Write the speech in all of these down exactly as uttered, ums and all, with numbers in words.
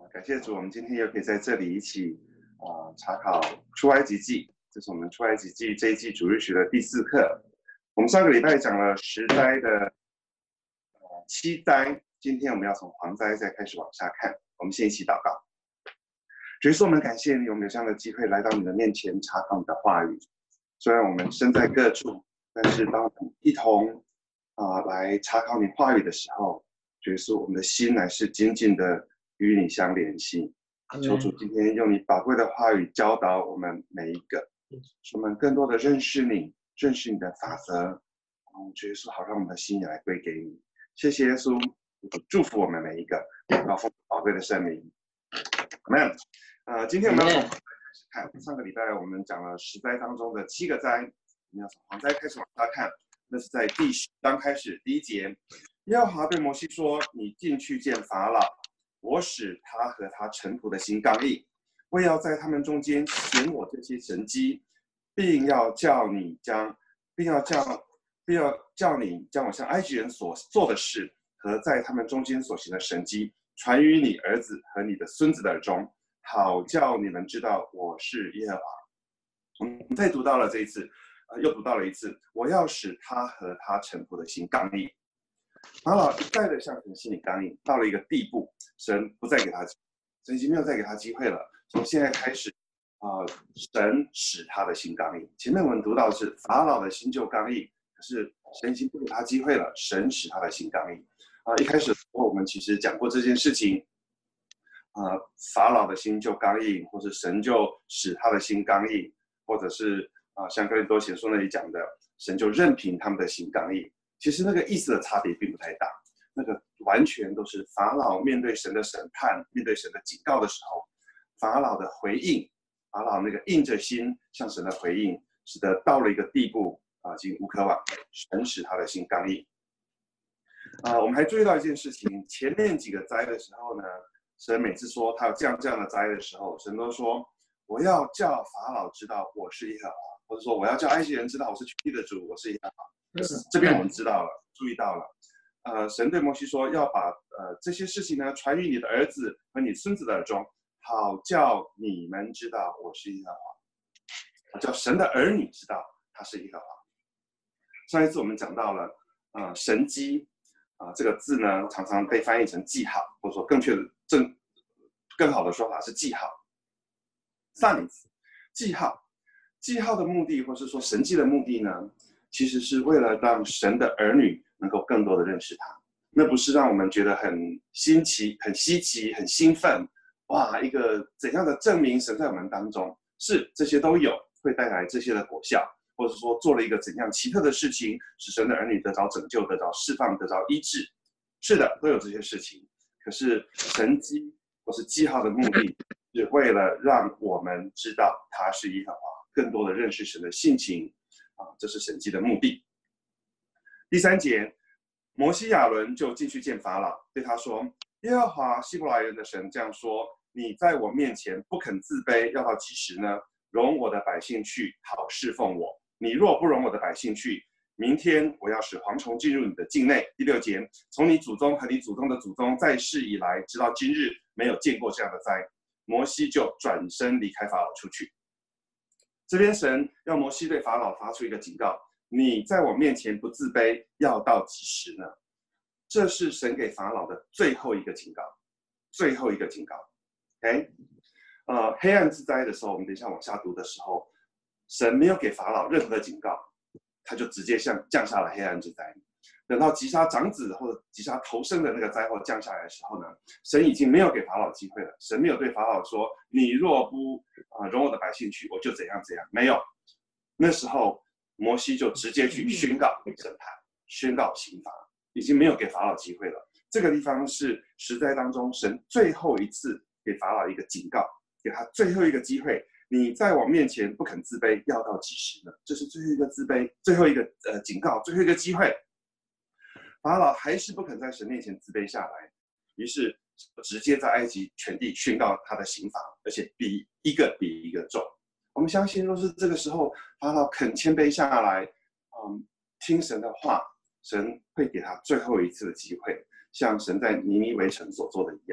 感谢主，我们今天又可以在这里一起啊、呃、查考出埃及记，这是我们出埃及记这一季主日学的第四课。我们上个礼拜讲了十灾的呃七灾，今天我们要从蝗灾再开始往下看。我们先一起祷告。主耶稣，我们感谢你，我们有这样的机会来到你的面前查考你的话语。虽然我们身在各处，但是当我们一同啊、呃、来查考你话语的时候，主耶稣，我们的心乃是紧紧的与你相联系。求主今天用你宝贵的话语教导我们每一个，使我们更多的认识你，认识你的法则。嗯，主耶稣，好让我们的心也来归给你。谢谢耶稣，祝福我们每一个，祷奉宝贵的圣名。Amen。呃，今天我们要从蝗灾开始看。上个礼拜我们讲了十灾当中的七个灾，我们要从蝗灾开始往下看。那是在第十章开始第一节，耶和华对摩西说：“你进去见法老，我使他和他臣仆的心刚硬，我要在他们中间显我这些神迹，并要叫你将，并要叫，并要叫你将我向埃及人所做的事和在他们中间所行的神迹，传于你儿子和你的孙子的耳中，好叫你们知道我是耶和华。”我们再读到了这一次，呃，又读到了一次，我要使他和他臣仆的心刚硬。法老一再的向神心里刚硬，到了一个地步，神不再给他，神已经没有再给他机会了。从现在开始，啊、呃，神使他的心刚硬。前面我们读到的是法老的心就刚硬，可是神已经不给他机会了，神使他的心刚硬。啊、呃，一开始我们其实讲过这件事情，啊、呃，法老的心就刚硬，或是神就使他的心刚硬，或者是啊、呃，像哥林多前书那里讲的，神就任凭他们的心刚硬。其实那个意思的差别并不太大，那个完全都是法老面对神的审判、面对神的警告的时候，法老的回应，法老那个硬着心向神的回应，使得到了一个地步啊，已经无可挽回，神使他的心刚硬。啊，我们还注意到一件事情，前面几个灾的时候呢，神每次说他要降这样的灾的时候，神都说我要叫法老知道我是耶和华，或者说我要叫埃及人知道我是全地的主，我是耶和华。这边我们知道了，注意到了，呃，神对摩西说，要把呃这些事情呢传于你的儿子和你孙子的耳中，好叫你们知道我是耶和华，叫神的儿女知道他是耶和华。上一次我们讲到了，呃，神迹啊、呃、这个字呢，常常被翻译成记号，或者说更确的正更好的说法是记号。上一次记号，记号的目的，或是说神迹的目的呢？其实是为了让神的儿女能够更多的认识他，那不是让我们觉得很新奇、很稀奇、很兴奋，哇，一个怎样的证明神在我们当中，是这些都有，会带来这些的果效，或者说做了一个怎样奇特的事情，使神的儿女得着拯救、得着释放、得着医治，是的，都有这些事情。可是神迹或是记号的目的，是为了让我们知道他是耶和华，更多的认识神的性情。啊，这是神迹的目的。第三节，摩西亚伦就进去见法老，对他说：“耶和华希伯来人的神这样说：你在我面前不肯自卑，要到几时呢？容我的百姓去，好侍奉我。你若不容我的百姓去，明天我要使蝗虫进入你的境内。”第六节，从你祖宗和你祖宗的祖宗在世以来，直到今日，没有见过这样的灾。摩西就转身离开法老出去。这边神要摩西对法老发出一个警告：你在我面前不自卑，要到几时呢？这是神给法老的最后一个警告，最后一个警告。OK， 呃，黑暗之灾的时候，我们等一下往下读的时候，神没有给法老任何的警告，他就直接降降下了黑暗之灾。等到击杀长子或者击杀头生的那个灾祸降下来的时候呢，神已经没有给法老机会了。神没有对法老说：“你若不啊、呃、容我的百姓去，我就怎样怎样。”没有。那时候摩西就直接去宣告审判、宣告刑罚，已经没有给法老机会了。这个地方是十灾当中神最后一次给法老一个警告，给他最后一个机会。你在我面前不肯自卑，要到几时呢？这是最后一个自卑，最后一个呃警告，最后一个机会。法老还是不肯在神面前自卑下来，于是直接在埃及全地宣告他的刑罚，而且比一个比一个重。我们相信，若是这个时候法老肯谦卑下来，嗯，听神的话，神会给他最后一次的机会，像神在尼尼微城所做的一样。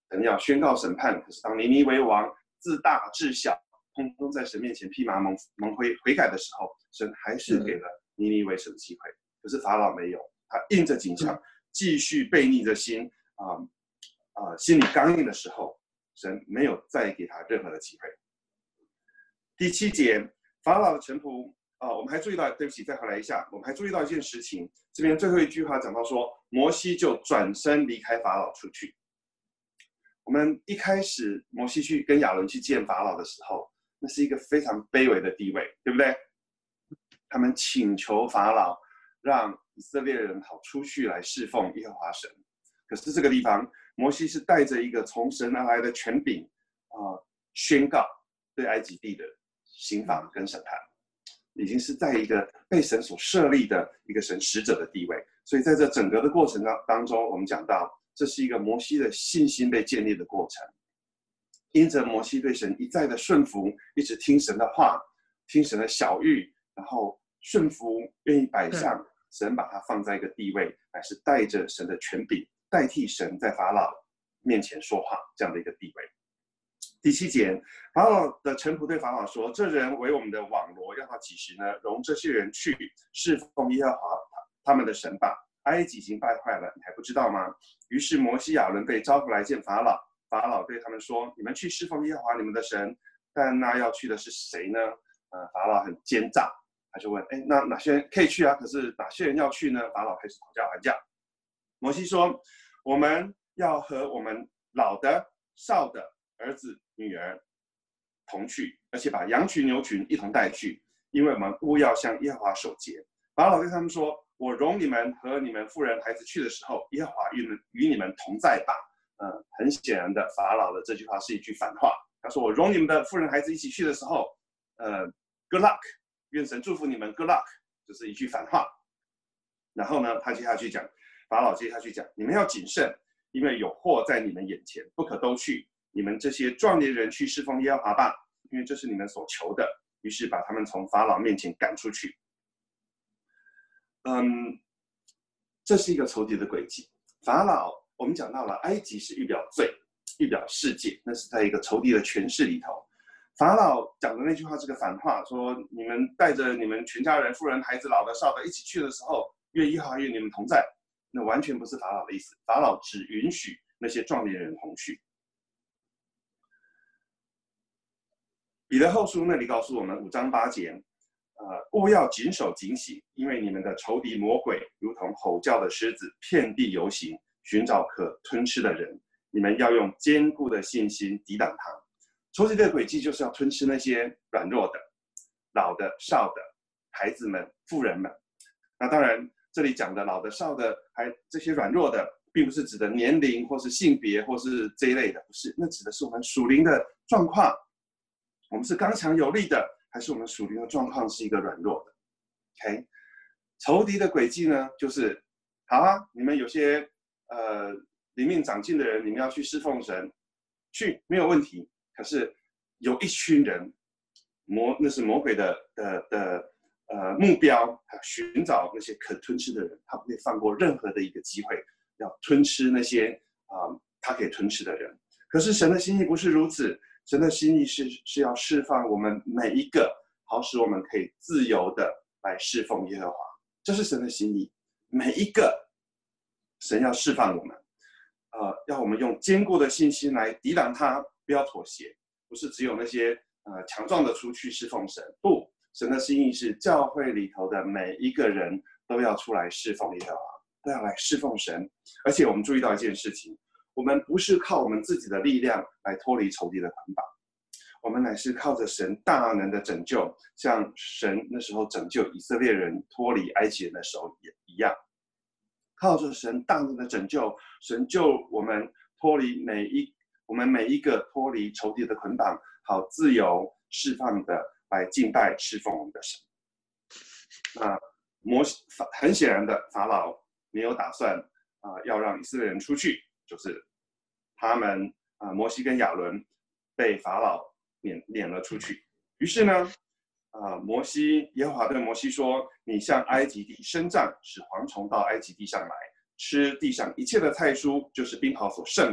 神要宣告审判，可是当尼尼微王自大至小，通通在神面前披麻蒙蒙灰悔改的时候，神还是给了尼尼微神的机会。可是法老没有，他硬着颈项，继续悖逆着心啊啊、呃呃，心里刚硬的时候，神没有再给他任何的机会。第七节，法老的臣仆啊、呃，我们还注意到，对不起，再回来一下，我们还注意到一件事情，这边最后一句话讲到说，摩西就转身离开法老出去。我们一开始摩西去跟亚伦去见法老的时候，那是一个非常卑微的地位，对不对？他们请求法老让以色列人好出去来侍奉耶和华神。可是这个地方，摩西是带着一个从神而来的权柄啊、呃，宣告对埃及地的刑罚跟审判，已经是在一个被神所设立的一个神使者的地位。所以在这整个的过程当中，我们讲到，这是一个摩西的信心被建立的过程。因着摩西对神一再的顺服，一直听神的话，听神的晓谕，然后顺服，愿意摆上，神把他放在一个地位，乃是带着神的权柄，代替神在法老面前说话这样的一个地位。第七节，法老的臣仆对法老说：“这人为我们的网罗，要到几时呢？容这些人去侍奉耶和华他们的神吧。埃及已经败坏了，你还不知道吗？”于是摩西亚伦被招回来见法老。法老对他们说：“你们去侍奉耶和华你们的神，但那要去的是谁呢？”呃，法老很奸诈，他就问：“哎，那哪些人可以去啊？可是哪些人要去呢？”法老开始讨价还价。摩西说：“我们要和我们老的、少的儿子、女儿同去，而且把羊群、牛群一同带去，因为我们务要向耶和华守节。”法老对他们说：“我容你们和你们妇人、孩子去的时候，耶和华与你们与你们同在吧。”呃，很显然的，法老的这句话是一句反话。他说：“我容你们的妇人孩子一起去的时候，呃 ，good luck， 愿神祝福你们 ，good luck， 就是一句反话。”然后呢，他接下去讲，法老接下去讲：“你们要谨慎，因为有祸在你们眼前，不可都去。你们这些壮年人去侍奉耶和华吧，因为这是你们所求的。”于是把他们从法老面前赶出去。嗯，这是一个仇敌的诡计。法老。我们讲到了，埃及是预表罪，预表世界，那是在一个仇敌的权势里头。法老讲的那句话是个反话，说你们带着你们全家人、妇人、孩子、老的、少的一起去的时候，愿耶和华与你们同在，那完全不是法老的意思。法老只允许那些壮年人同去。彼得后书那里告诉我们五章八节，呃，务要谨守警醒，因为你们的仇敌魔鬼如同吼叫的狮子，遍地游行，寻找可吞吃的人，你们要用坚固的信心抵挡他。仇敌的诡计就是要吞吃那些软弱的、老的、少的孩子们、妇人们。那当然，这里讲的老的、少的，还这些软弱的，并不是指的年龄或是性别或是这一类的，不是，那指的是我们属灵的状况。我们是刚强有力的，还是我们属灵的状况是一个软弱的 ？OK， 仇敌的诡计呢，就是好啊，你们有些。呃，灵命长进的人，你们要去侍奉神，去没有问题。可是有一群人，魔那是魔鬼的的的呃目标，寻找那些可吞吃的人，他不会放过任何的一个机会，要吞吃那些啊、呃、他可以吞吃的人。可是神的心意不是如此，神的心意是是要释放我们每一个，好使我们可以自由的来侍奉耶和华，这是神的心意，每一个。神要释放我们，呃，要我们用坚固的信心来抵挡他，不要妥协。不是只有那些呃强壮的出去侍奉神，不，神的心意是教会里头的每一个人都要出来侍奉耶和华，都要来侍奉神。而且我们注意到一件事情，我们不是靠我们自己的力量来脱离仇敌的捆绑，我们乃是靠着神大能的拯救，像神那时候拯救以色列人脱离埃及人的时候也一样。靠着神大能的拯救，神救我们脱离每一我们每一个脱离仇敌的捆绑，好自由释放的来敬拜侍奉我们的神。那摩西很显然的，法老没有打算啊、呃、要让以色列人出去，就是他们啊、呃、摩西跟亚伦被法老撵撵了出去。于是呢。啊，摩西耶和华对摩西说：“你向埃及地伸杖，使蝗虫到埃及地上来，吃地上一切的菜蔬，就是冰雹所剩的。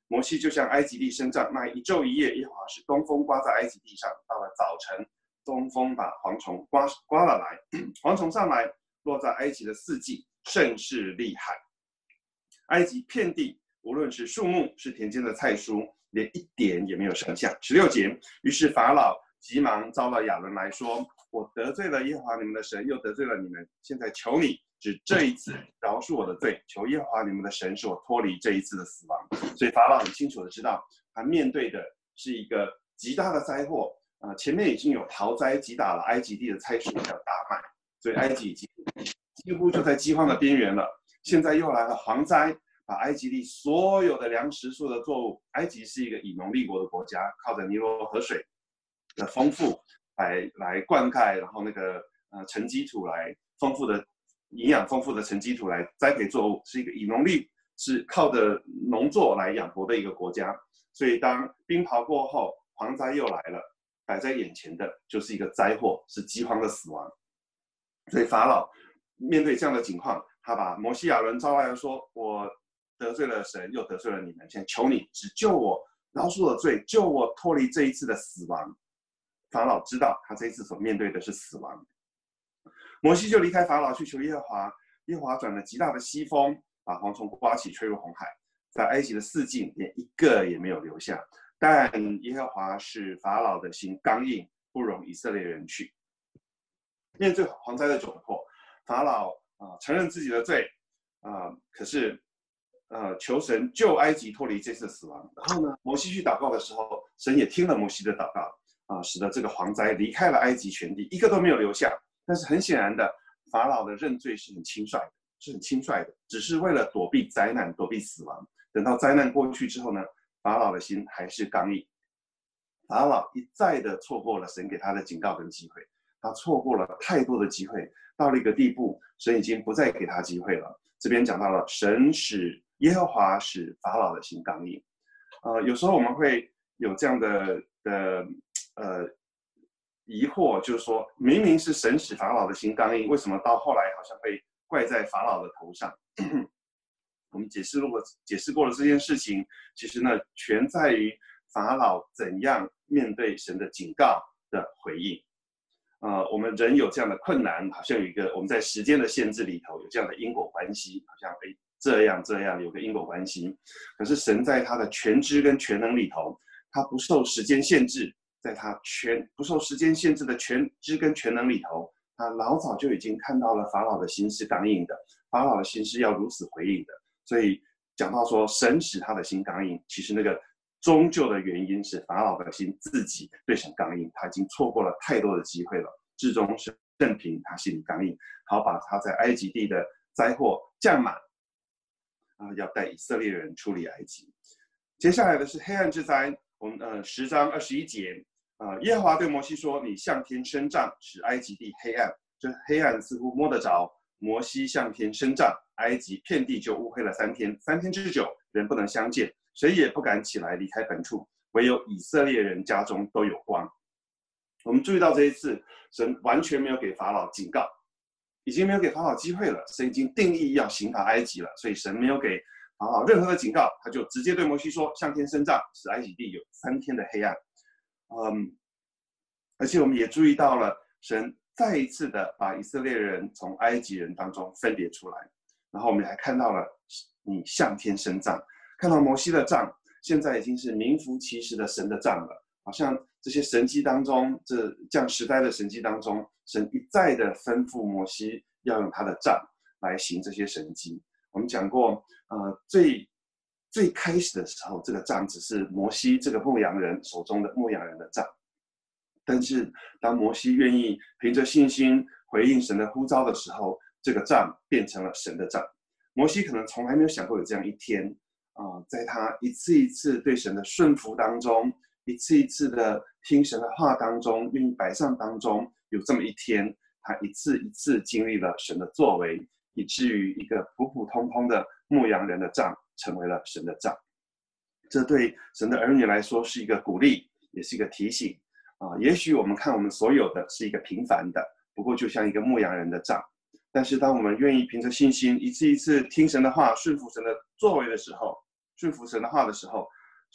摩西就向埃及地伸杖，那一昼一夜，耶和华使东风刮在埃及地上。到了早晨，东风把蝗虫刮刮了来，蝗虫上来，落在埃及的四境，甚是厉害。埃及遍地，无论是树木，是田间的菜蔬，连一点也没有剩下。十六节，于是法老急忙招了亚伦来说：“我得罪了耶和华你们的神，又得罪了你们。现在求你只这一次饶恕我的罪，求耶和华你们的神使我脱离这一次的死亡。”所以法老很清楚的知道，他面对的是一个极大的灾祸。呃，前面已经有逃灾击打了埃及地的菜蔬还有大麦，所以埃及已经几乎就在饥荒的边缘了。现在又来了蝗灾，把埃及地所有的粮食、所有的作物，埃及是一个以农立国的国家，靠着尼罗河水的丰富来来灌溉，然后那个呃沉积土来丰富的营养丰富的沉积土来栽培作物，是一个以农立是靠着农作来养活的一个国家。所以当冰雹过后，蝗灾又来了，摆在眼前的就是一个灾祸，是饥荒的死亡。所以法老面对这样的情况，他把摩西亚伦招来说：“我得罪了神，又得罪了你们，现在求你只救我，饶恕我的罪，救我脱离这一次的死亡。”法老知道他这一次所面对的是死亡。摩西就离开法老去求耶和华，耶和华转了极大的西风，把蝗虫刮起，吹入红海，在埃及的四境连一个也没有留下。但耶和华使法老的心刚硬，不容以色列人去。面对蝗灾的窘迫，法老啊、呃、承认自己的罪啊、呃，可是呃求神救埃及脱离这次死亡。然后呢，摩西去祷告的时候，神也听了摩西的祷告啊、呃，使得这个蝗灾离开了埃及全地，一个都没有留下。但是很显然的，法老的认罪是很轻率的，是很轻率的，只是为了躲避灾难，躲避死亡。等到灾难过去之后呢，法老的心还是刚硬。法老一再的错过了神给他的警告跟机会，他错过了太多的机会，到了一个地步，神已经不再给他机会了。这边讲到了神使耶和华使法老的心刚硬。呃，有时候我们会有这样的的呃疑惑，就是说明明是神使法老的心刚硬，为什么到后来好像会怪在法老的头上？我们解释过解释过了这件事情，其实呢，全在于法老怎样面对神的警告的回应。呃，我们人有这样的困难，好像有一个我们在时间的限制里头有这样的因果关系，好像哎这样这样有个因果关系。可是神在他的全知跟全能里头，他不受时间限制，在他全不受时间限制的全知跟全能里头，他老早就已经看到了法老的心是刚硬的，法老的心是要如此回应的。所以讲到说神使他的心刚硬，其实那个终究的原因是法老的心自己对神刚硬，他已经错过了太多的机会了，至终是任凭他心里刚硬，好把他在埃及地的灾祸降满，啊，要带以色列人出离埃及。接下来的是黑暗之灾，我们呃十章二十一节，呃耶和华对摩西说：“你向天伸杖，使埃及地黑暗。”这黑暗似乎摸得着。摩西向天伸杖，埃及遍地就乌黑了三天，三天之久，人不能相见，谁也不敢起来离开本处，唯有以色列人家中都有光。我们注意到这一次，神完全没有给法老警告，已经没有给法老机会了，神已经定义要刑罚埃及了，所以神没有给法老任何的警告，他就直接对摩西说：“向天伸杖，使埃及地有三天的黑暗。”嗯，而且我们也注意到了神再一次的把以色列人从埃及人当中分别出来，然后我们还看到了你向天伸杖，看到摩西的杖现在已经是名副其实的神的杖了，好像这些神迹当中，这降时代的神迹当中，神一再的吩咐摩西要用他的杖来行这些神迹。我们讲过，呃，最最开始的时候，这个杖只是摩西这个牧羊人手中的牧羊人的杖。但是当摩西愿意凭着信心回应神的呼召的时候，这个杖变成了神的杖。摩西可能从来没有想过有这样一天啊、呃，在他一次一次对神的顺服当中，一次一次的听神的话当中，愿意摆上当中，有这么一天，他一次一次经历了神的作为，以至于一个普普通通的牧羊人的杖成为了神的杖。这对神的儿女来说是一个鼓励，也是一个提醒。啊，也许我们看我们所有的是一个平凡的，不过就像一个牧羊人的杖。但是当我们愿意凭着信心一次一次听神的话，顺服神的作为的时候，顺服神的话的时候，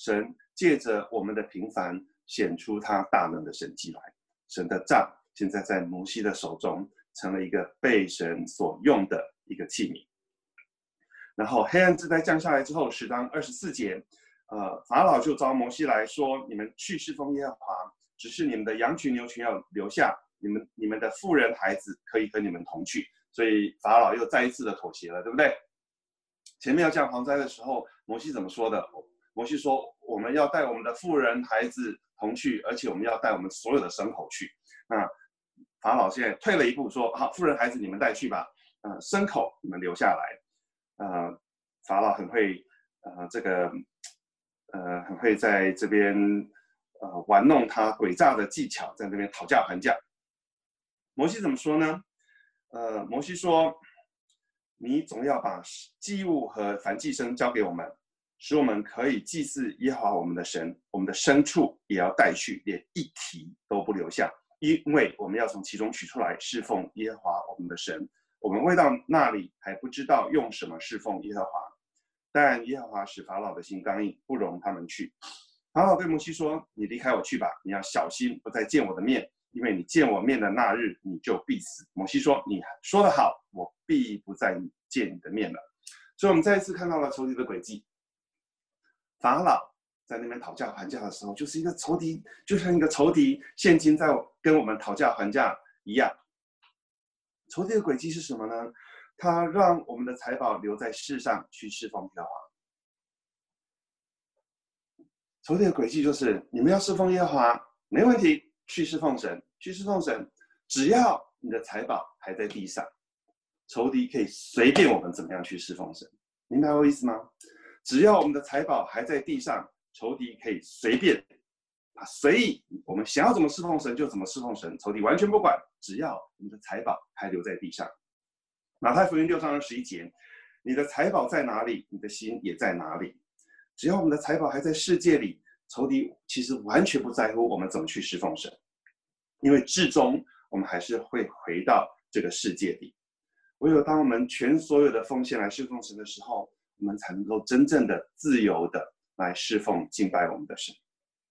神借着我们的平凡显出他大能的神迹来。神的杖现在在摩西的手中，成了一个被神所用的一个器皿。然后黑暗之灾降下来之后，十章二十四节，呃，法老就召摩西来说：“你们去侍奉耶和华，只是你们的羊群牛群要留下，你们你们的妇人孩子可以和你们同去。”所以法老又再一次的妥协了，对不对？前面要降蝗灾的时候，摩西怎么说的？摩西说：“我们要带我们的妇人孩子同去，而且我们要带我们所有的牲口去。”那法老现在退了一步，说：“好，妇人孩子你们带去吧，呃，牲口你们留下来。”呃，法老很会，呃，这个，呃，很会在这边，呃，玩弄他诡诈的技巧，在那边讨价还价。摩西怎么说呢？呃，摩西说：“你总要把祭物和燔祭牲交给我们，使我们可以祭祀耶和华我们的神。我们的牲畜也要带去，连一蹄都不留下，因为我们要从其中取出来侍奉耶和华我们的神。我们未到那里，还不知道用什么侍奉耶和华。但耶和华使法老的心刚硬，不容他们去。”法老对摩西说：“你离开我去吧，你要小心，不再见我的面，因为你见我面的那日，你就必死。”摩西说：“你说得好，我必不再见你的面了。”所以我们再一次看到了仇敌的诡计。法老在那边讨价还价的时候，就是一个仇敌，就像一个仇敌现今在跟我们讨价还价一样。仇敌的诡计是什么呢？他让我们的财宝留在世上去侍奉耶和华。仇敌的诡计就是：你们要侍奉耶和华，没问题，去侍奉神，去侍奉神，只要你的财宝还在地上，仇敌可以随便我们怎么样去侍奉神。明白我意思吗？只要我们的财宝还在地上，仇敌可以随便啊，随意我们想要怎么侍奉神就怎么侍奉神，仇敌完全不管，只要我们的财宝还留在地上。马太福音六章二十一节：“你的财宝在哪里，你的心也在哪里。”只要我们的财宝还在世界里，仇敌其实完全不在乎我们怎么去侍奉神，因为至终我们还是会回到这个世界里。唯有当我们全所有的奉献来侍奉神的时候，我们才能够真正的自由的来侍奉敬拜我们的神。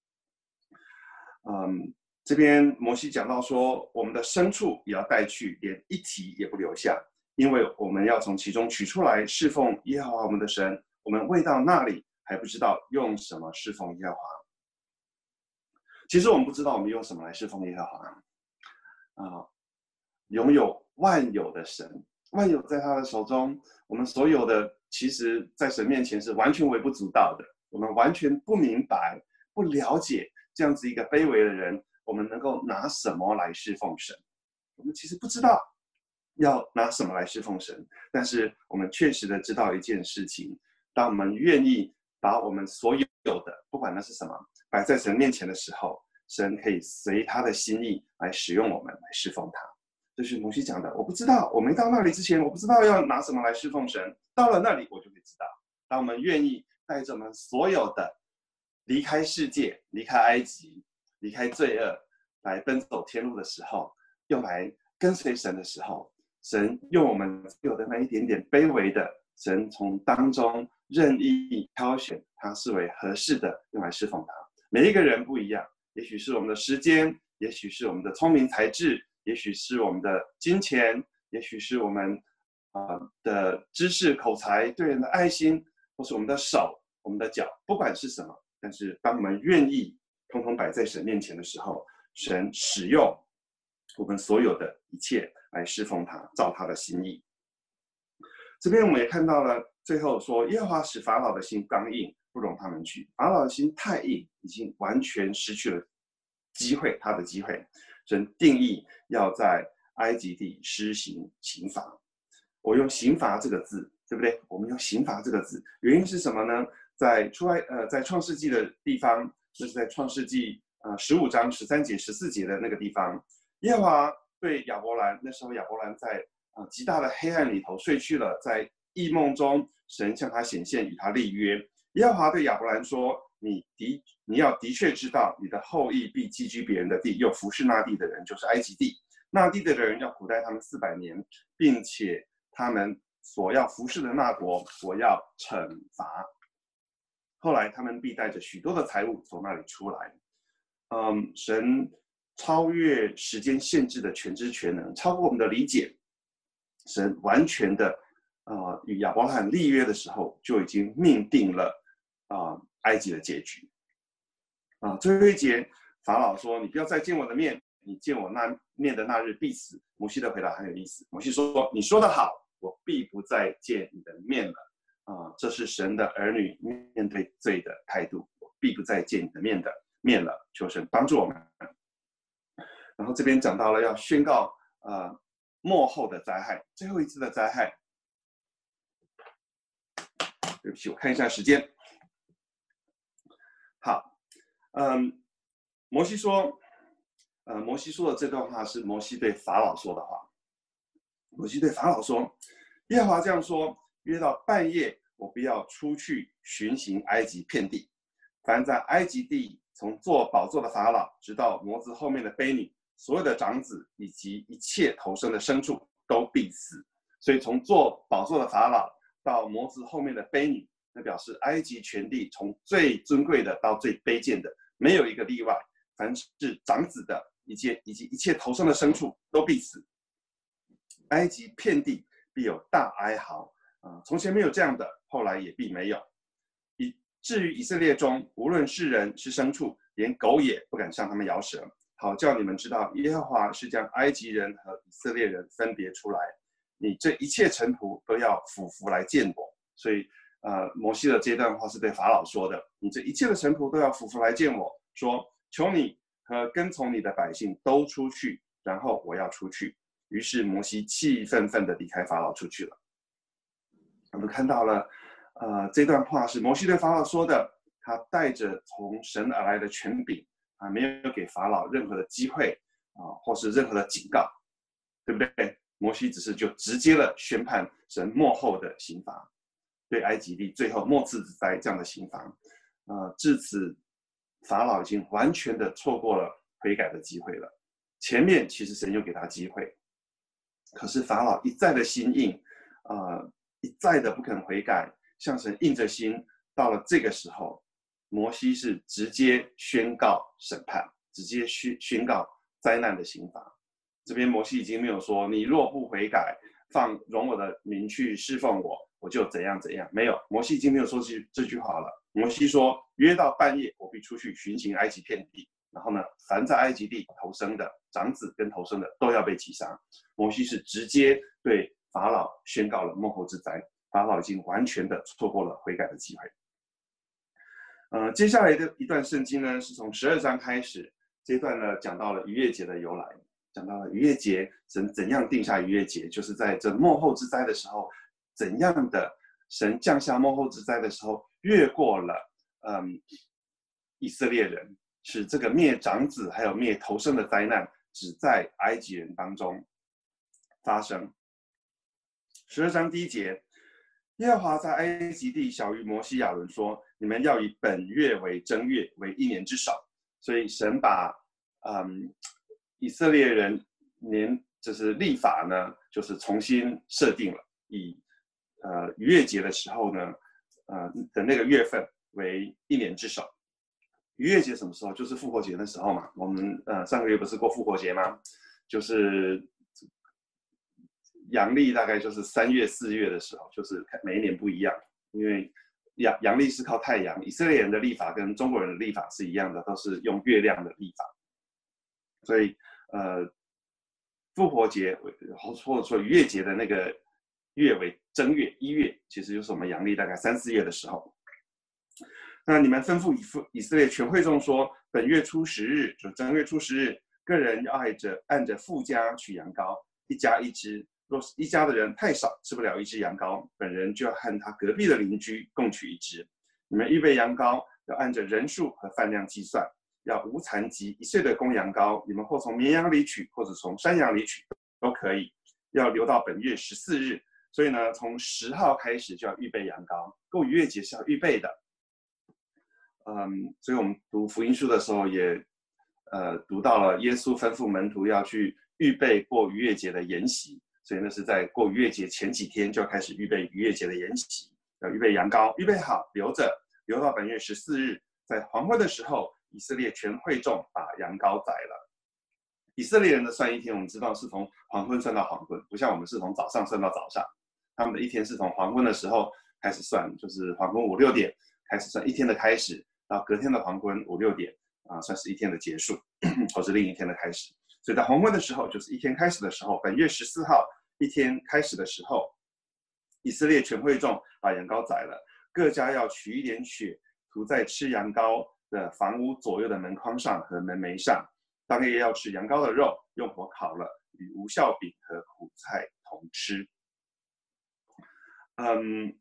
嗯，这边摩西讲到说，我们的牲畜也要带去，连一蹄也不留下，因为我们要从其中取出来侍奉耶和华我们的神。我们未到那里，还不知道用什么侍奉耶和华。其实我们不知道我们用什么来侍奉耶和华啊，拥有万有的神，万有在他的手中，我们所有的其实在神面前是完全微不足道的。我们完全不明白、不了解这样子一个卑微的人，我们能够拿什么来侍奉神？我们其实不知道要拿什么来侍奉神，但是我们确实的知道一件事情：当我们愿意把我们所有的，不管那是什么，摆在神面前的时候，神可以随他的心意来使用我们，来侍奉他。这是摩西讲的。我不知道，我没到那里之前，我不知道要拿什么来侍奉神。到了那里，我就会知道。当我们愿意带着我们所有的离开世界、离开埃及、离开罪恶，来奔走天路的时候，用来跟随神的时候，神用我们有的那一点点卑微的，神从当中任意挑选他视为合适的，用来侍奉他。每一个人不一样，也许是我们的时间，也许是我们的聪明才智，也许是我们的金钱，也许是我们、呃、的知识口才，对人的爱心，或是我们的手、我们的脚，不管是什么，但是当我们愿意通通摆在神面前的时候，神使用我们所有的一切来侍奉他，照他的心意。这边我们也看到了，最后说耶和华使法老的心刚硬，不容他们去。法老的心太硬，已经完全失去了机会，他的机会。神定义要在埃及地施行刑罚。我用刑罚这个字，对不对？我们用刑罚这个字，原因是什么呢？在出埃呃，在创世纪的地方，就是在创世纪呃十五章十三节、十四节的那个地方，耶和华对亚伯兰，那时候亚伯兰在啊、呃、极大的黑暗里头睡去了，在异梦中，神向他显现，与他立约。耶和华对亚伯兰说：“你的你要的确知道，你的后裔必寄居别人的地，又服侍那地的人，就是埃及地。那地的人要苦待他们四百年，并且他们所要服侍的那国，我要惩罚。” 后来他们必带着许多的财物从那里出来。嗯，神超越时间限制的全知全能，超过我们的理解。神完全的呃与亚伯拉罕立约的时候，就已经命定了啊、呃、埃及的结局。啊、呃，最后一节，法老说：“你不要再见我的面，你见我那面的那日必死。”摩西的回答很有意思，摩西说：“你说得好，我必不再见你的面了。”啊、呃，这是神的儿女面对罪的态度，我必不再见你的面的面了。求神帮助我们。然后这边讲到了要宣告呃末后的灾害，最后一次的灾害。对不起，我看一下时间。好，嗯，摩西说，呃，摩西说的这段话是摩西对法老说的话。摩西对法老说：“耶和华这样说，约到半夜，我不要出去巡行埃及遍地。凡在埃及地从坐宝座的法老，直到模子后面的婢女，所有的长子以及一切投生的牲畜都必死。”所以从坐宝座的法老到模子后面的婢女，那表示埃及全地从最尊贵的到最卑贱的，没有一个例外。凡是长子的，以及以及一切投生的牲畜都必死。埃及遍地必有大哀嚎啊、呃！从前没有这样的，后来也必没有。以至于以色列中，无论是人是牲畜，连狗也不敢向他们摇舌，好叫你们知道，耶和华是将埃及人和以色列人分别出来。你这一切臣仆都要俯伏来见我。所以，呃，摩西的这段话是对法老说的：你这一切的臣仆都要俯伏来见我，说：求你和跟从你的百姓都出去，然后我要出去。于是摩西气愤愤地离开法老出去了。我们看到了，呃，这段话是摩西对法老说的，他带着从神而来的权柄啊，没有给法老任何的机会啊，或是任何的警告，对不对？摩西只是就直接的宣判神末后的刑罚，对埃及地最后末次之灾这样的刑罚。呃，至此，法老已经完全的错过了悔改的机会了。前面其实神又给他机会。可是法老一再的心硬，呃，一再的不肯悔改，向神硬着心。到了这个时候，摩西是直接宣告审判，直接宣宣告灾难的刑罚。这边摩西已经没有说你若不悔改，放容我的民去侍奉我，我就怎样怎样。没有，摩西已经没有说这这句话了。摩西说：约到半夜，我必出去巡行埃及遍地。然后呢，凡在埃及地投生的长子跟投生的都要被击杀。摩西是直接对法老宣告了末后之灾，法老已经完全的错过了悔改的机会。呃，接下来的一段圣经呢，是从十二章开始，这一段呢讲到了逾越节的由来，讲到了逾越节神怎样定下逾越节，就是在这末后之灾的时候，怎样的神降下末后之灾的时候，越过了嗯以色列人。使这个灭长子还有灭头生的灾难只在埃及人当中发生。十二章第一节，耶和华在埃及地晓谕摩西亚伦说：你们要以本月为正月，为一年之首。所以神把嗯以色列人年就是历法呢，就是重新设定了，以呃逾越节的时候呢，呃的那个月份为一年之首。逾越节什么时候？就是复活节的时候嘛。我们呃上个月不是过复活节吗？就是阳历大概就是三月四月的时候，就是每一年不一样。因为阳阳历是靠太阳，以色列人的历法跟中国人的历法是一样的，都是用月亮的历法。所以呃复活节或者说逾越节的那个月为正月一月，其实就是我们阳历大概三四月的时候。那你们吩咐以色列全会众说：本月初十日，就正月初十日，个人要按着按着父家取羊羔，一家一只。若是一家的人太少，吃不了一只羊羔，本人就要和他隔壁的邻居共取一只。你们预备羊羔，要按着人数和饭量计算，要无残疾一岁的公羊羔，你们或从绵羊里取，或者从山羊里取都可以。要留到本月十四日，所以呢，从十号开始就要预备羊羔，过逾越节是要预备的。嗯，所以我们读福音书的时候也，呃，读到了耶稣吩咐门徒要去预备过逾越节的筵席，所以那是在过逾越节前几天就要开始预备逾越节的筵席，要预备羊羔，预备好留着， 留到本月十四日，在黄昏的时候，以色列全会众把羊羔宰了。以色列人的算一天，我们知道是从黄昏算到黄昏，不像我们是从早上算到早上。他们的一天是从黄昏的时候开始算，就是黄昏五六点开始算一天的开始，到隔天的黄昏五六点啊，算是一天的结束，或是另一天的开始。所以在黄昏的时候，就是一天开始的时候，本月十四号一天开始的时候，以色列全会众把羊羔宰了，各家要取一点血，涂在吃羊羔的房屋左右的门框上和门楣上。当夜要吃羊羔的肉，用火烤了，与无酵饼和苦菜同吃。嗯，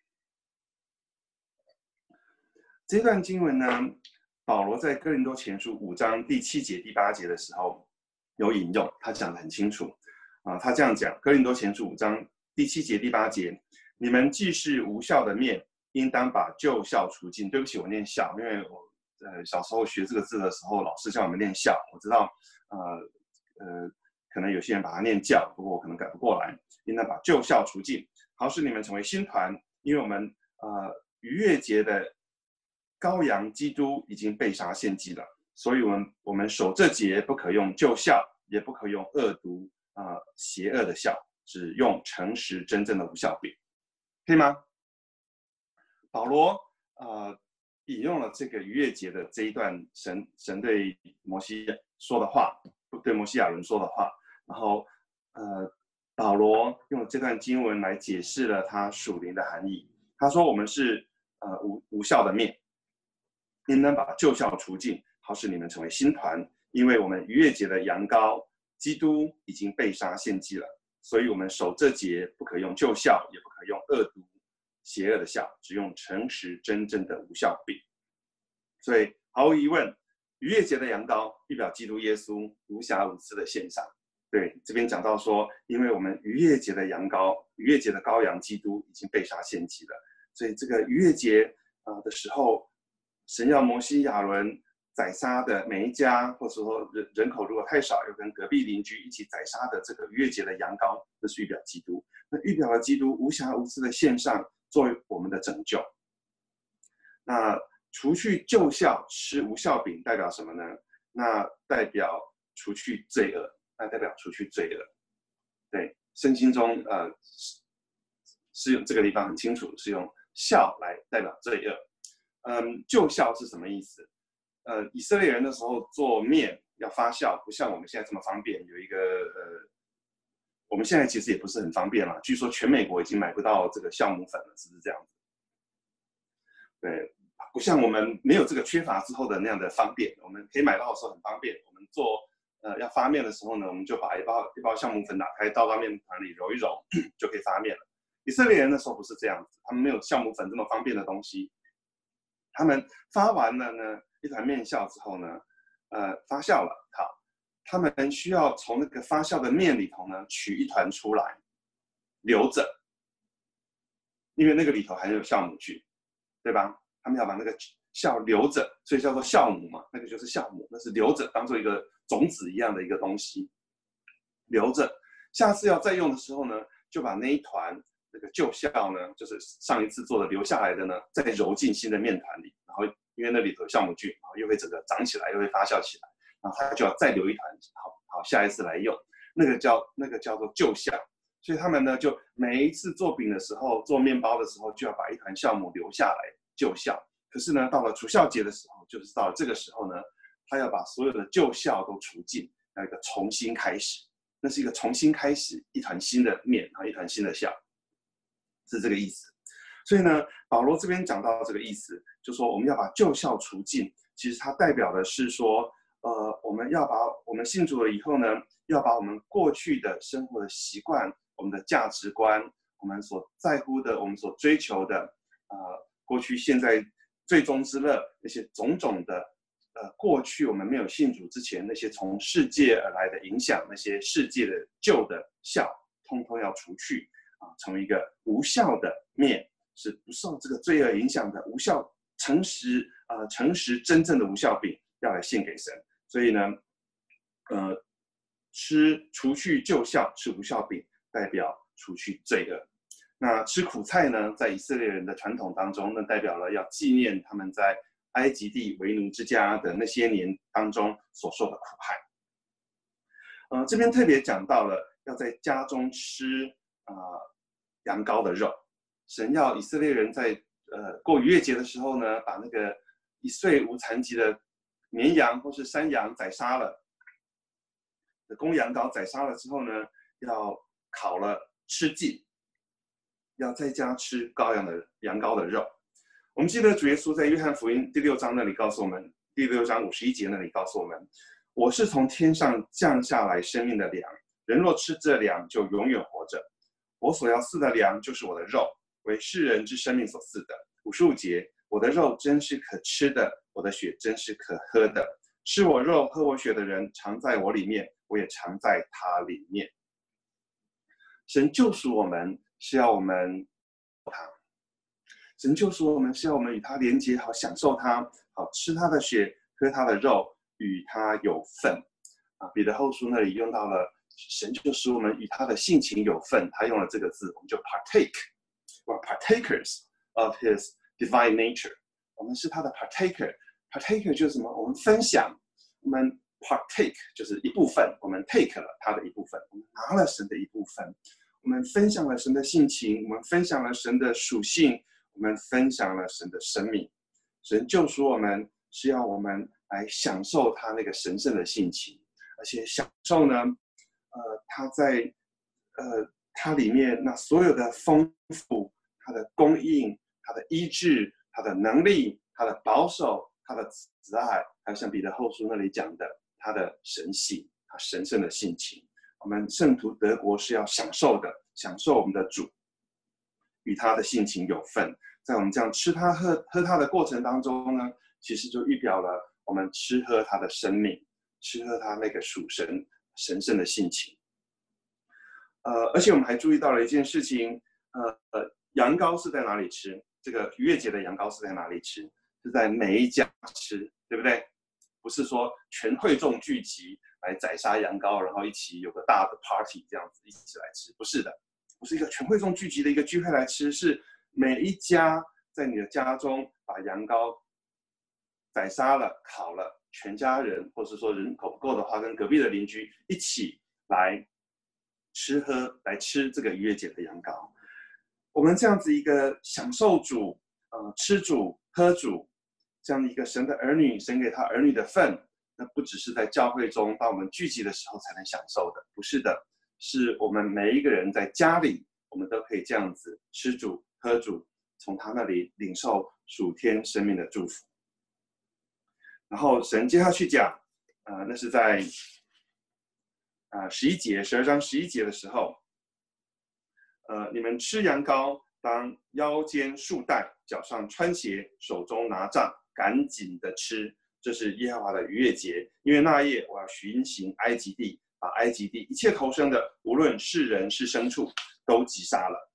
这段经文呢，保罗在哥林多前书五章第七节、第八节的时候有引用，他讲得很清楚啊。他这样讲：哥林多前书五章第七节、第八节，你们既是无酵的面，应当把旧酵除尽。对不起，我念酵，因为我呃小时候学这个字的时候，老师叫我们念酵，我知道呃呃，可能有些人把它念教，不过我可能改不过来。应当把旧酵除尽，好使你们成为新团，因为我们呃逾越节的羔羊基督已经被杀献祭了，所以我们我们守这节不可用旧酵，也不可用恶毒啊、呃、邪恶的酵，只用诚实真正的无酵饼，可以吗？保罗呃引用了这个逾越节的这一段神神对摩西说的话，对摩西亚伦说的话，然后呃保罗用这段经文来解释了他属灵的含义。他说我们是呃无无酵的面，应当把旧酵除尽，好使你们成为新团，因为我们逾越节的羊羔基督已经被杀献祭了，所以我们守这节不可用旧酵，也不可用恶毒邪恶的酵，只用诚实真正的无酵饼。所以毫无疑问，逾越节的羊羔预表基督耶稣无瑕无疵的献上。对，这边讲到说，因为我们逾越节的羊羔，逾越节的羔羊基督已经被杀献祭了，所以这个逾越节啊、呃、的时候，神要摩西亚伦宰杀的每一家，或者说 人, 人口如果太少，又跟隔壁邻居一起宰杀的这个逾越节的羊羔，这是预表基督。那预表了基督无瑕无疵的献上，作为我们的拯救。那除去旧酵，吃无酵饼代表什么呢？那代表除去罪恶，那代表除去罪恶。对，圣经中呃是用这个地方很清楚，是用酵来代表罪恶。嗯，旧酵是什么意思？呃，以色列人的时候做面要发酵，不像我们现在这么方便。有一个呃，我们现在其实也不是很方便了。据说全美国已经买不到这个酵母粉了，是不是这样子？对，不像我们没有这个缺乏之后的那样的方便。我们可以买到的时候很方便。我们做呃要发面的时候呢，我们就把一包一包酵母粉打开，倒到面团里揉一揉，就可以发面了。以色列人的时候不是这样子，他们没有酵母粉这么方便的东西。他们发完了呢，一团面酵之后呢，呃，发酵了，好，他们需要从那个发酵的面里头呢取一团出来，留着，因为那个里头含有酵母菌，对吧？他们要把那个酵留着，所以叫做酵母嘛，那个就是酵母，那是留着当做一个种子一样的一个东西，留着，下次要再用的时候呢，就把那一团。这个旧酵呢，就是上一次做的留下来的呢，再揉进新的面团里，然后因为那里头有酵母菌，然后又会整个长起来，又会发酵起来，然后它就要再留一团，好好下一次来用，那个叫那个叫做旧酵，所以他们呢就每一次做饼的时候，做面包的时候，就要把一团酵母留下来旧酵。可是呢，到了除酵节的时候，就是到了这个时候呢，他要把所有的旧酵都除尽，要一个重新开始，那是一个重新开始，一团新的面，然后一团新的酵。是这个意思，所以呢，保罗这边讲到这个意思，就说我们要把旧酵除尽，其实它代表的是说，呃，我们要把我们信主了以后呢，要把我们过去的生活的习惯、我们的价值观、我们所在乎的、我们所追求的，呃，过去、现在、最终之乐那些种种的，呃，过去我们没有信主之前那些从世界而来的影响，那些世界的旧的酵，通通要除去。啊，成为一个无酵的面，是不受这个罪恶影响的无酵、诚实啊、呃，诚实真正的无酵饼，要来献给神。所以呢，呃，吃除去旧酵，吃无酵饼，代表除去罪恶。 那吃苦菜呢，在以色列人的传统当中，那代表了要纪念他们在埃及地为奴之家的那些年当中所受的苦害。呃，这边特别讲到了要在家中吃啊、呃、羊羔的肉，神要以色列人在呃过逾越节的时候呢，把那个一岁无残疾的绵羊或是山羊宰杀了，的公羊羔宰杀了之后呢，要烤了吃尽，要在家吃羔羊的羊羔的肉。我们记得主耶稣在约翰福音第六章那里告诉我们，第六章五十一节那里告诉我们，我是从天上降下来生命的粮，人若吃这粮就永远活着。我所要赐的粮就是我的肉，为世人之生命所赐的。五十五节，我的肉真是可吃的，我的血真是可喝的。吃我肉喝我血的人常在我里面，我也常在他里面。神救赎我们是要我们他，神救赎我们是要我们与他连结，好享受他，好吃他的血，喝他的肉，与他有份。啊，彼得后书那里用到了神就使我们与他的性情有份，他用了这个字，我们就 partake，we're partakers of his divine nature。我们是他的 partaker，partaker 就是什么？我们分享，我们 partake 就是一部分，我们 take 了他的一部分，我们拿了神的一部分，我们分享了神的性情，我们分享了神的属性，我们分享了神的生命。神救赎我们是要我们来享受他那个神圣的性情，而且享受呢，呃，他在呃他里面那所有的丰富，他的供应，他的医治，他的能力，他的保守，他的慈爱，还有像彼得后书那里讲的他的神性，他神圣的性情。我们圣徒得国是要享受的，享受我们的主与他的性情有份。在我们这样吃他喝喝他的过程当中呢，其实就预表了我们吃喝他的生命，吃喝他那个属神神圣的性情。呃，而且我们还注意到了一件事情，呃呃，羊羔是在哪里吃？这个逾越节的羊羔是在哪里吃？是在每一家吃，对不对？不是说全会众聚集来宰杀羊羔，然后一起有个大的 party 这样子一起来吃，不是的，不是一个全会众聚集的一个聚会来吃，是每一家在你的家中把羊羔宰杀了、烤了，全家人或是说人口不够的话，跟隔壁的邻居一起来吃喝，来吃这个逾越节的羊羔。我们这样子一个享受主、呃吃主、喝主这样的一个神的儿女，神给他儿女的份，那不只是在教会中当我们聚集的时候才能享受的，不是的，是我们每一个人在家里，我们都可以这样子吃主、喝主，从他那里领受属天生命的祝福。然后神接下去讲，呃，那是在呃十一节，十二章十一节的时候，呃，你们吃羊羔，当腰间束带，脚上穿鞋，手中拿杖，赶紧的吃，这是耶和华的逾越节。因为那夜我要巡行埃及地，把埃及地一切投生的，无论是人是牲畜，都击杀了。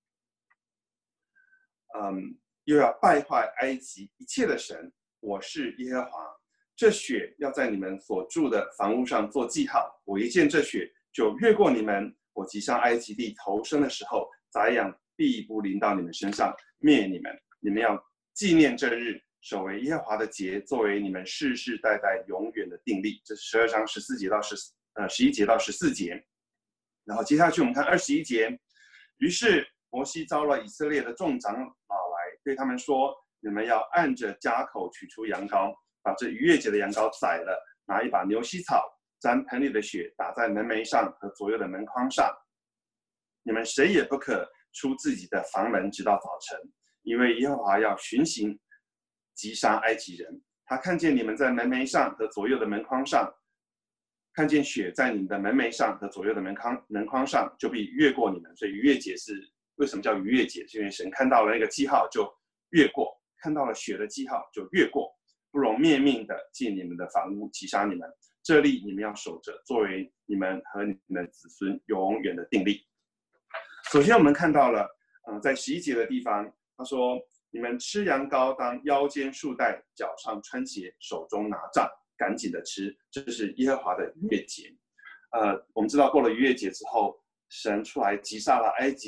嗯，又要败坏埃及一切的神，我是耶和华。这血要在你们所住的房屋上做记号，我一见这血，就越过你们。我击杀埃及地投生的时候，宰养必不临到你们身上，灭你们。你们要纪念这日，守为耶和华的节，作为你们世世代代永远的定例。这是十二章十四节到十呃十一节到十四节。然后接下去我们看二十一节。于是摩西召了以色列的众长老来，对他们说：你们要按着家口取出羊羔，把这逾越节的羊羔宰了，拿一把牛膝草，沾盆里的血，打在门楣上和左右的门框上。你们谁也不可出自己的房门，直到早晨，因为耶和华要巡行击杀埃及人。他看见你们在门楣上和左右的门框上，看见血在你们的门楣上和左右的门框门框上，就必越过你们。所以逾越节是为什么叫逾越节？是因为神看到了那个记号就越过，看到了血的记号就越过，不容灭命的进你们的房屋，击杀你们。这例你们要守着，作为你们和你们子孙永远的定例。首先我们看到了，呃，在十一节的地方，他说：你们吃羊羔，当腰间束带，脚上穿鞋，手中拿杖，赶紧的吃，这是耶和华的逾越节。呃，我们知道过了逾越节之后，神出来击杀了埃及地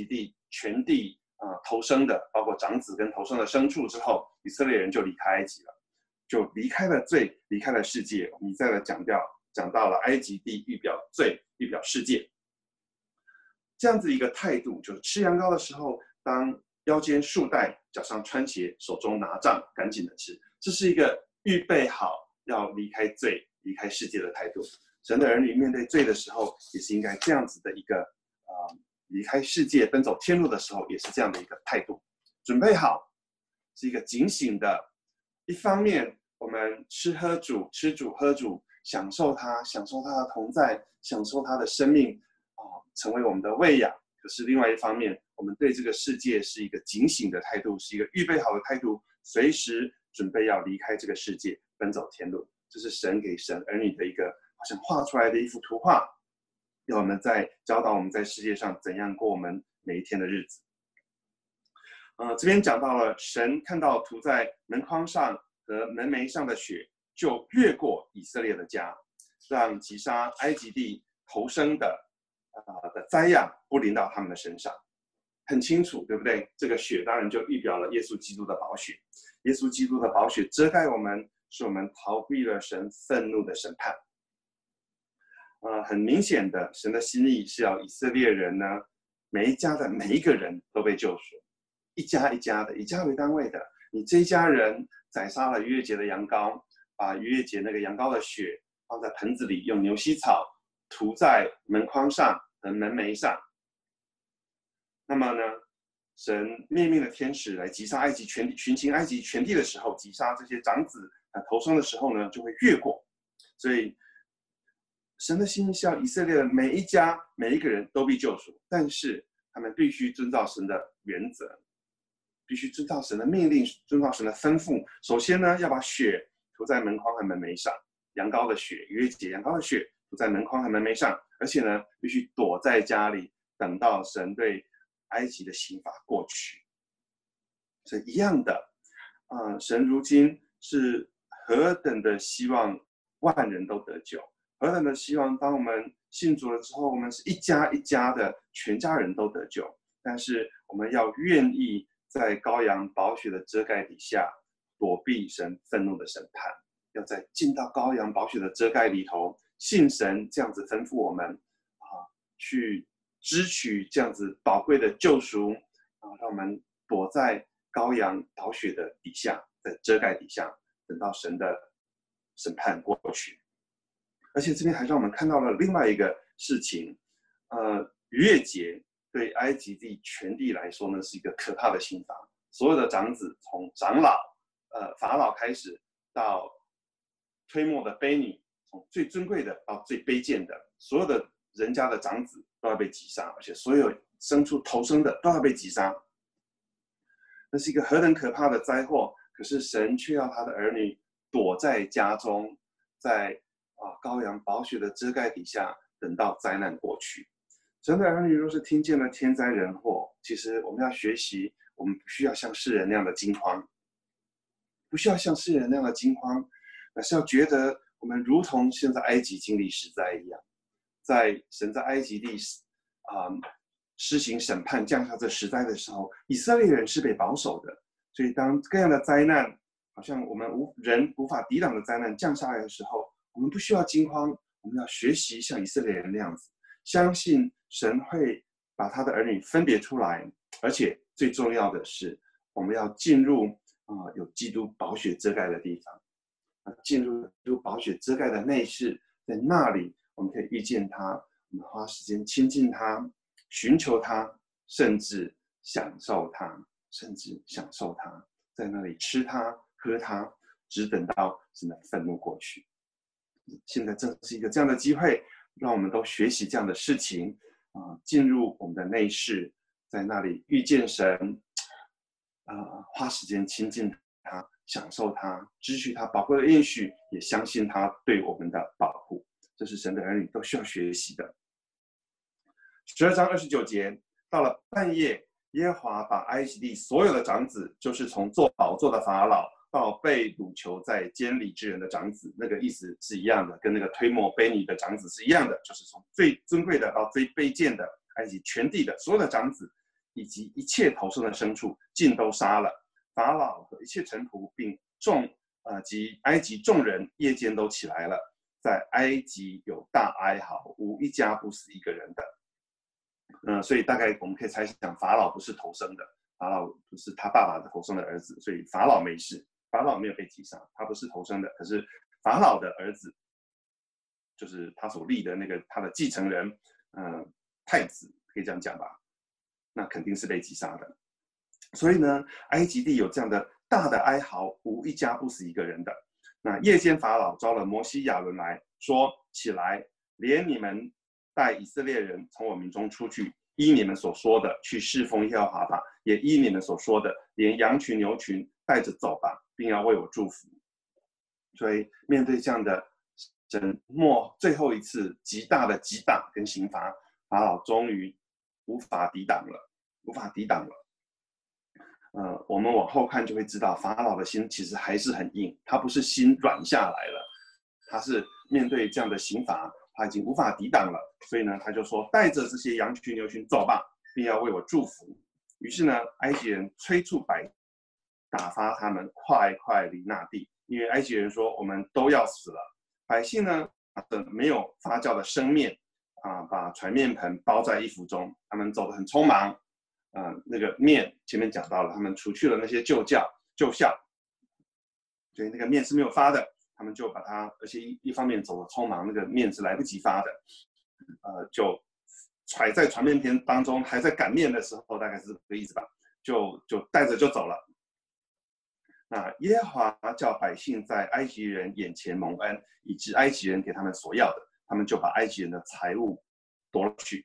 全地啊、呃、投生的，包括长子跟投生的牲畜之后，以色列人就离开埃及了，就离开了罪，离开了世界。我们一再的讲掉讲到了埃及地预表罪，预表世界。这样子一个态度，就是吃羊羔的时候，当腰间束带，脚上穿鞋，手中拿杖，赶紧的吃。这是一个预备好要离开罪、离开世界的态度。神的儿女面对罪的时候，也是应该这样子的一个呃，离开世界、奔走天路的时候，也是这样的一个态度。准备好，是一个警醒的。一方面，我们吃喝主，吃主喝主，享受他，享受他的同在，享受他的生命。成为我们的喂养，可是另外一方面，我们对这个世界是一个警醒的态度，是一个预备好的态度，随时准备要离开这个世界，奔走天路。这是神给神儿女的一个好像画出来的一幅图画，要我们在教导我们在世界上怎样过我们每一天的日子。呃，这边讲到了神看到涂在门框上和门楣上的血，就越过以色列的家，让击杀埃及地投生的。呃、的灾殃不临到他们的身上，很清楚，对不对？这个血当然就预表了耶稣基督的宝血，耶稣基督的宝血遮盖我们，使我们逃避了神愤怒的审判。呃，很明显的，神的心意是要以色列人呢，每一家的每一个人都被救赎，一家一家的，以家为单位的。你这一家人宰杀了逾越节的羊羔，把逾越节那个羊羔的血放在盆子里，用牛膝草涂在门框上和门楣上。那么呢，神灭命的天使来击杀埃及全地，巡行埃及全地的时候，击杀这些长子啊投生的时候呢，就会越过。所以神的心意是要以色列的每一家每一个人都被救赎，但是他们必须遵照神的原则，必须遵照神的命令，遵照神的吩咐。首先呢，要把血涂在门框和门楣上，羊羔的血，逾越节羊羔的血涂在门框和门楣上，而且呢，必须躲在家里，等到神对埃及的刑罚过去。所以一样的，呃，神如今是何等的希望万人都得救，何等的希望当我们信主了之后，我们是一家一家的，全家人都得救。但是我们要愿意在羔羊宝血的遮盖底下，躲避神愤怒的审判，要在进到羔羊宝血的遮盖里头，信神这样子吩咐我们啊，去支取这样子宝贵的救赎啊，让我们躲在羔羊宝血的底下，在遮盖底下，等到神的审判过去。而且这边还让我们看到了另外一个事情，呃，逾越节对埃及地全地来说呢，是一个可怕的刑罚。所有的长子，从长老、呃法老开始，到推磨的卑女，从最尊贵的到最卑贱的，所有的人家的长子都要被击杀，而且所有牲畜投生的都要被击杀。那是一个何等可怕的灾祸！可是神却要他的儿女躲在家中，在啊羔羊宝血的遮盖底下，等到灾难过去。神的儿女若是听见了天灾人祸，其实我们要学习，我们不需要像世人那样的惊慌，不需要像世人那样的惊慌，而是要觉得我们如同现在埃及经历十灾一样，在神在埃及地啊、呃、施行审判降下这十灾的时候，以色列人是被保守的。所以当各样的灾难，好像我们无人无法抵挡的灾难降下来的时候，我们不需要惊慌，我们要学习像以色列人那样子，相信神会把他的儿女分别出来，而且最重要的是，我们要进入啊、呃、有基督宝血遮盖的地方，啊，进入基督宝血遮盖的内室，在那里我们可以遇见他，我们花时间亲近他，寻求他，甚至享受他，甚至享受他，在那里吃他喝他，只等到神的愤怒过去。现在正是一个这样的机会，让我们都学习这样的事情啊、呃，进入我们的内室，在那里遇见神，啊、呃，花时间亲近他，享受他，支取他宝贵的应许，也相信他对我们的保护。这是神的儿女都需要学习的。十二章二十九节，到了半夜，耶和华把埃及地所有的长子，就是从坐宝座的法老到被掳囚在监里之人的长子，那个意思是一样的，跟那个推磨卑女的长子是一样的，就是从最尊贵的到最卑贱的埃及全地的所有的长子， 以及一切头生的牲畜，尽都杀了。法老和一切臣仆，并众呃及埃及众人，夜间都起来了，在埃及有大哀嚎，无一家不死一个人的。嗯、呃，所以大概我们可以猜想，法老不是头生的，法老不是他爸爸的头生的儿子，所以法老没事，法老没有被击杀，他不是头生的。可是法老的儿子，就是他所立的那个他的继承人，嗯、呃，太子可以这样讲吧，那肯定是被击杀的。所以呢，埃及地有这样的大的哀嚎，无一家不死一个人的。那夜间法老召了摩西亚伦来说：起来，连你们带以色列人从我民中出去，依你们所说的去侍奉耶和华吧，也依你们所说的，连羊群牛群带着走吧，并要为我祝福。所以面对这样的神末最后一次极大的击打跟刑罚，法老终于无法抵挡了，无法抵挡了。呃，我们往后看就会知道，法老的心其实还是很硬，他不是心软下来了，他是面对这样的刑罚，他已经无法抵挡了，所以呢，他就说：带着这些羊群牛群走吧，并要为我祝福。于是呢，埃及人催促百姓，打发他们快快离那地，因为埃及人说：我们都要死了。百姓呢，把没有发酵的生面啊，把船面盆包在衣服中，他们走得很匆忙。呃，那个面前面讲到了，他们除去了那些旧教旧酵，所以那个面是没有发的，他们就把它，而且 一, 一方面走得匆忙，那个面是来不及发的，呃，就揣在船面篇当中，还在擀面的时候，大概是这个意思吧，就就带着就走了。那耶和华叫百姓在埃及人眼前蒙恩，以致埃及人给他们所要的，他们就把埃及人的财物夺了去。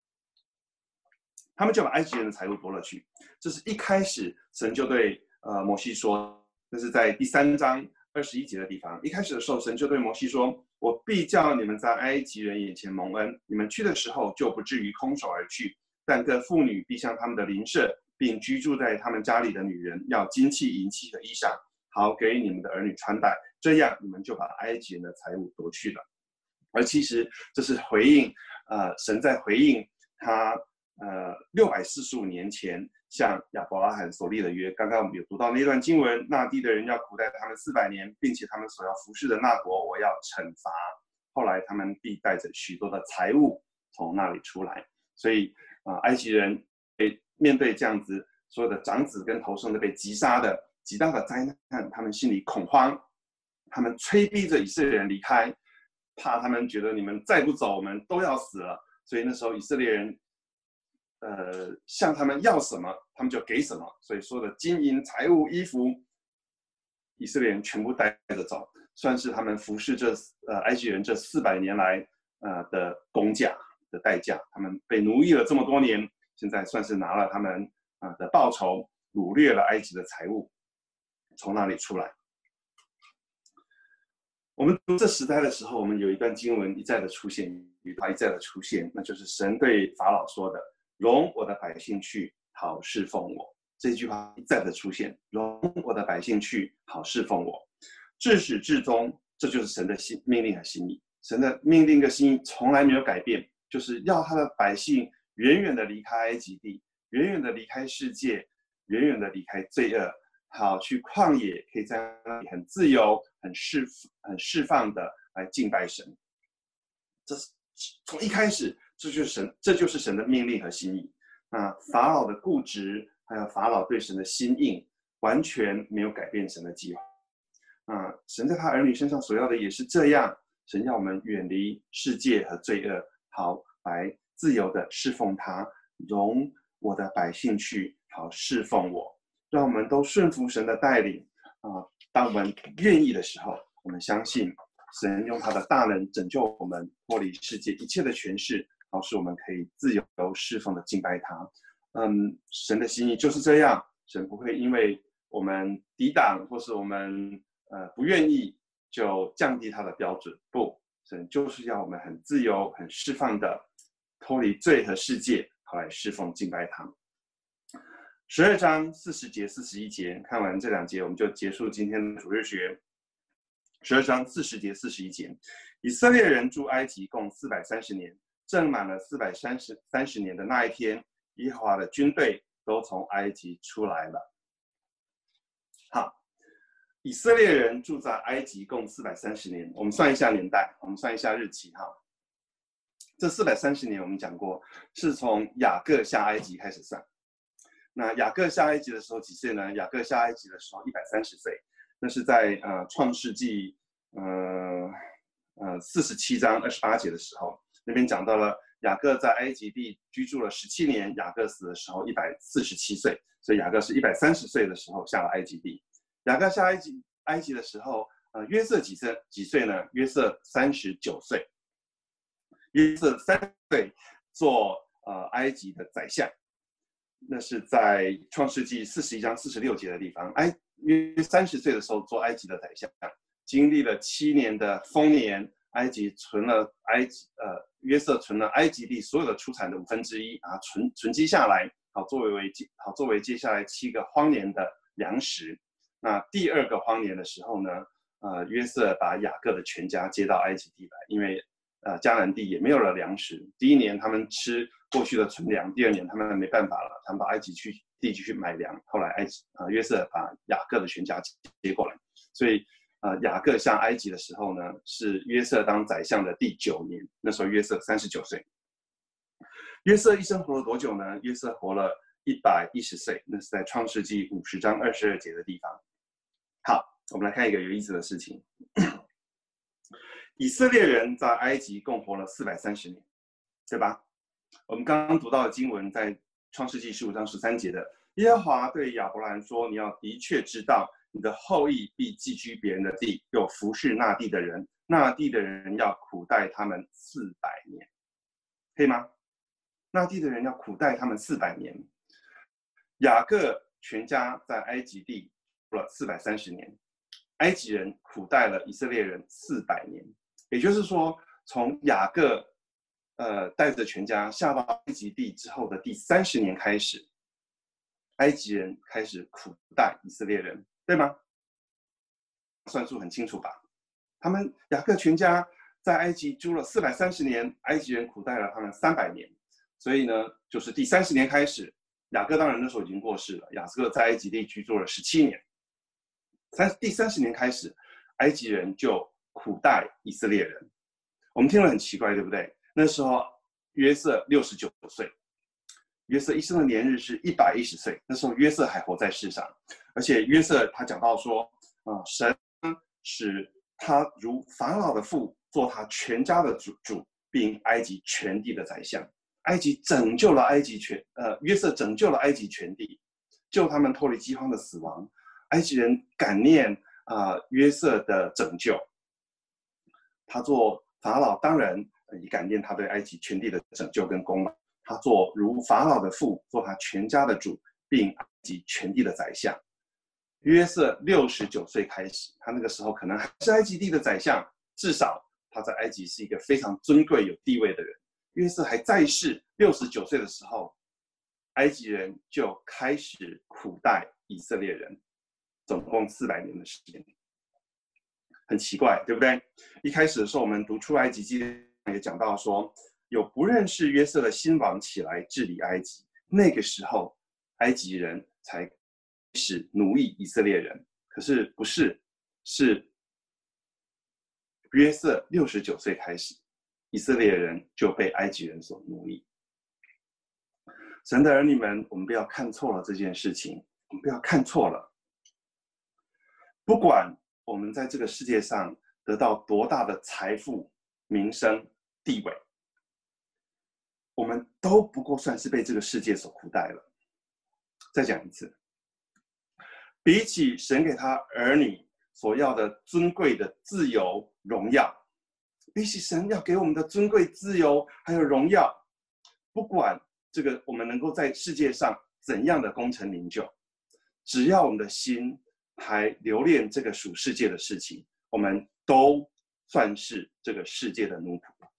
他们就把埃及人的财物夺了去。这是一开始神就对呃摩西说，这是在第三章二十一节的地方。一开始的时候，神就对摩西说：我必叫你们在埃及人眼前蒙恩，你们去的时候就不至于空手而去，但各妇女必向他们的邻舍，并居住在他们家里的女人，要金器银器的衣裳，好给你们的儿女穿戴，这样你们就把埃及人的财物夺去了。而其实这是回应，呃，神在回应他。呃，六百四十五年前向亚伯拉罕所立的约，刚刚我们有读到那段经文，那地的人要苦待他们四百年，并且他们所要服侍的那国，我要惩罚。后来他们必带着许多的财物从那里出来。所以啊、呃，埃及人被面对这样子所有的长子跟头生的被击杀的极大的灾难，他们心里恐慌，他们催逼着以色列人离开，怕他们觉得你们再不走，我们都要死了。所以那时候以色列人。呃，向他们要什么，他们就给什么。所以说的金银财物、衣服，以色列人全部带着走，算是他们服侍这呃埃及人这四百年来呃的工价的代价。他们被奴役了这么多年，现在算是拿了他们啊、呃、的报酬，掳掠了埃及的财物，从那里出来。我们读这时代的时候，我们有一段经文一再的出现，一再的出现，那就是神对法老说的。容我的百姓去，好侍奉我。这句话一再的出现，容我的百姓去，好侍奉我。至始至终，这就是神的心命令和心意。神的命令和心意从来没有改变，就是要他的百姓远远的离开埃及地，远远的离开世界，远远的离开罪恶，好去旷野，可以在那里很自由、很释、很释放的来敬拜神。这是从一开始。这就是神，这就是神的命令和心意。那法老的固执，还有法老对神的心硬，完全没有改变神的计划。啊，神在他儿女身上所要的也是这样。神要我们远离世界和罪恶，好来自由的侍奉他，容我的百姓去，好侍奉我。让我们都顺服神的带领啊！当我们愿意的时候，我们相信神用他的大能拯救我们，脱离世界一切的权势。好使我们可以自由侍奉的敬拜他。嗯，神的心意就是这样，神不会因为我们抵挡或是我们呃不愿意就降低他的标准，不，神就是要我们很自由很释放的脱离罪和世界，好来侍奉敬拜他。十二章四十节四十一节，看完这两节我们就结束今天的主日学。十二章四十节四十一节，以色列人住埃及共四百三十年，正满了四百三十三十年的那一天， 耶和华的军队都从埃及出来了。好，以色列人住在埃及共四百三十年，我们算一下年代，我们算一下日期哈。这四百三十年我们讲过，是从雅各下埃及开始算。那雅各下埃及的时候几岁呢？雅各下埃及的时候一百三十岁，那是在呃创世纪呃呃四十七章二十八节的时候，那边讲到了雅各在埃及地居住了十七年，雅各死的时候一百四十七岁，所以雅各是一百三十岁的时候下了埃及地。雅各下埃及埃及的时候，呃约瑟几岁几岁呢？约瑟三十九岁，约瑟三十岁做呃埃及的宰相。那是在创世纪四十一章四十六节的地方，埃约三十岁的时候做埃及的宰相，经历了七年的丰年，埃及存了埃及呃约瑟存了埃及地所有的出产的五分之一啊，存存积下来，好作为好作为接下来七个荒年的粮食。那第二个荒年的时候呢，呃约瑟把雅各的全家接到埃及地来，因为呃迦南地也没有了粮食。第一年他们吃过去的存粮，第二年他们没办法了，他们把埃及去地去买粮。后来埃及呃约瑟把雅各的全家接过来，所以呃雅各下埃及的时候呢，是约瑟当宰相的第九年，那时候约瑟三十九岁。约瑟一生活了多久呢？约瑟活了一百一十岁，那是在创世纪五十章二十二节的地方。好，我们来看一个有意思的事情。以色列人在埃及共活了四百三十年，对吧？我们刚刚读到的经文在创世纪十五章十三节的，耶和华对亚伯兰说：“你要的确知道，你的后裔必寄居别人的地，又服侍那地的人，那地的人要苦待他们四百年，可以吗？那地的人要苦待他们四百年。”雅各全家在埃及地住了四百三十年，埃及人苦待了以色列人四百年。也就是说，从雅各呃带着全家下到埃及地之后的第三十年开始，埃及人开始苦待以色列人，对吗？算数很清楚吧？他们雅各全家在埃及住了四百三十年，埃及人苦待了他们三百年，所以呢，就是第三十年开始，雅各当然那时候已经过世了，雅各在埃及地居住了十七年，三第三十年开始，埃及人就苦待以色列人。我们听了很奇怪，对不对？那时候约瑟六十九岁，约瑟一生的年日是一百一十岁，那时候约瑟还活在世上，而且约瑟他讲到说，啊、呃，神使他如法老的父，做他全家的主主，并埃及全地的宰相。埃及拯救了埃及全，呃，约瑟拯救了埃及全地，救他们脱离饥荒的死亡。埃及人感念啊、呃、约瑟的拯救，他做法老当然也感念他对埃及全地的拯救跟功劳。他做如法老的父，做他全家的主，并埃及全地的宰相。约瑟六十九岁开始，他那个时候可能还是埃及地的宰相，至少他在埃及是一个非常尊贵有地位的人。约瑟还在世，六十九岁的时候，埃及人就开始苦待以色列人，总共四百年的时间，很奇怪，对不对？一开始的时候，我们读出埃及记也讲到说，有不认识约瑟的新王起来治理埃及，那个时候埃及人才开始奴役以色列人。可是不是，是约瑟六十九岁开始，以色列人就被埃及人所奴役。神的儿女们，我们不要看错了这件事情，我们不要看错了。不管我们在这个世界上得到多大的财富、名声、地位，我们都不过算是被这个世界所苦待了。再讲一次，比起神给他儿女所要的尊贵的自由、荣耀，比起神要给我们的尊贵、自由还有荣耀，不管这个我们能够在世界上怎样的功成名就，只要我们的心还留恋这个属世界的事情，我们都算是这个世界的奴仆。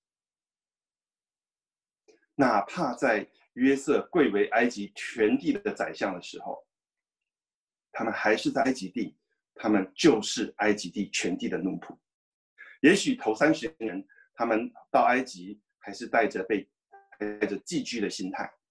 哪怕在约瑟贵为埃及全地的宰相的时候，他们还是在埃及地，他们就是埃及地全地的奴仆。也许头三十年，他们到埃及还是带着被带着寄居的心态，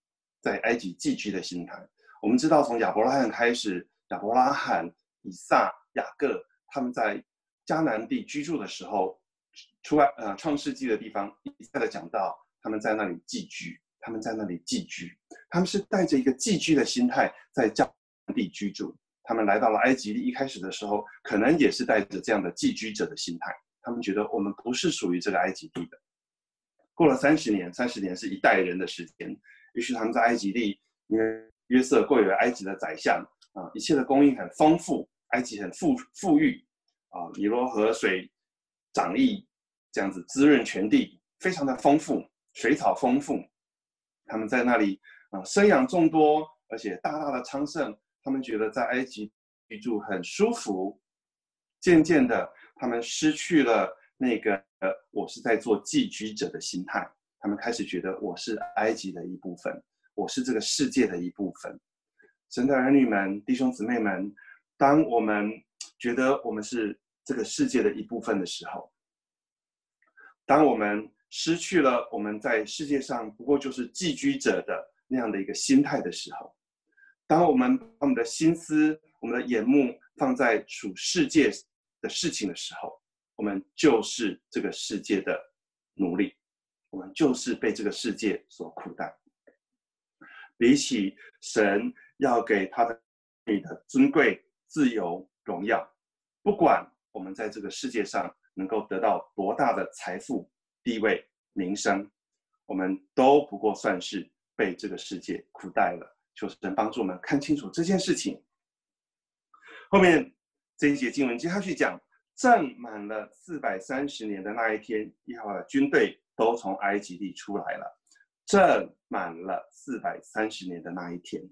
在埃及寄居的心态。我们知道，从亚伯拉罕开始，亚伯拉罕、以撒、雅各，他们在迦南地居住的时候，出来呃创世纪的地方一再的讲到，他们在那里寄居，他们在那里寄居，他们是带着一个寄居的心态在迦南地居住。他们来到了埃及地，一开始的时候，可能也是带着这样的寄居者的心态，他们觉得我们不是属于这个埃及地的。过了三十年，三十年是一代人的时间，于是他们在埃及地，因为约瑟贵为埃及的宰相啊，一切的供应很丰富，埃及很富富裕啊，尼罗河水涨溢，这样子滋润全地，非常的丰富，水草丰富。他们在那里啊生养众多，而且大大的昌盛。他们觉得在埃及居住很舒服。渐渐的，他们失去了那个呃我是在做寄居者的心态，他们开始觉得我是埃及的一部分，我是这个世界的一部分。神的儿女们、弟兄姊妹们，当我们觉得我们是这个世界的一部分的时候，当我们失去了我们在世界上不过就是寄居者的那样的一个心态的时候，当我们把我们的心思、我们的眼目放在属世界的事情的时候，我们就是这个世界的奴隶，我们就是被这个世界所苦待。比起神要给他的你的尊贵、自由、荣耀，不管我们在这个世界上能够得到多大的财富、地位、名声，我们都不过算是被这个世界苦待了。求神帮助我们看清楚这件事情。后面这一节经文接下去讲，正满了四百三十年的那一天，耶和华的军队都从埃及地出来了。正满了四百三十年的那一天，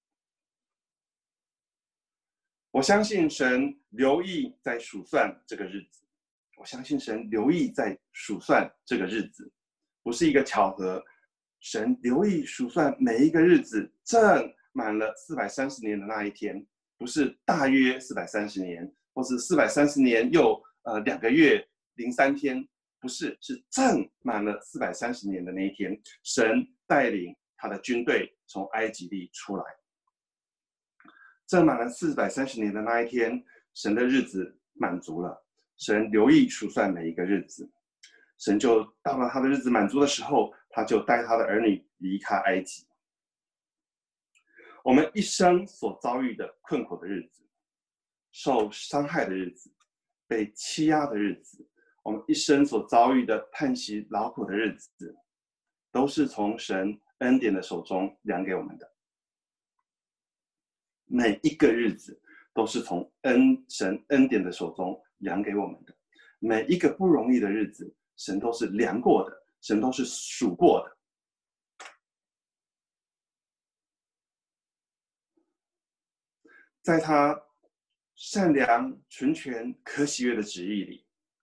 我相信神留意在数算这个日子。我相信神留意在数算这个日子，不是一个巧合。神留意数算每一个日子，正满了四百三十年的那一天，不是大约四百三十年，或是四百三十年又呃两个月零三天，不是，是正满了四百三十年的那一天，神带领他的军队从埃及地出来。正满了四百三十年的那一天，神的日子满足了，神留意数算每一个日子。神就到了他的日子满足的时候，他就带他的儿女离开埃及。我们一生所遭遇的困苦的日子，受伤害的日子，被欺压的日子，我们一生所遭遇的叹息劳苦的日子，都是从神恩典的手中量给我们的。每一个日子都是从恩神恩典的手中量给我们的，每一个不容易的日子，神都是量过的，神都是数过的。在他善良、纯全、可喜悦的旨意里，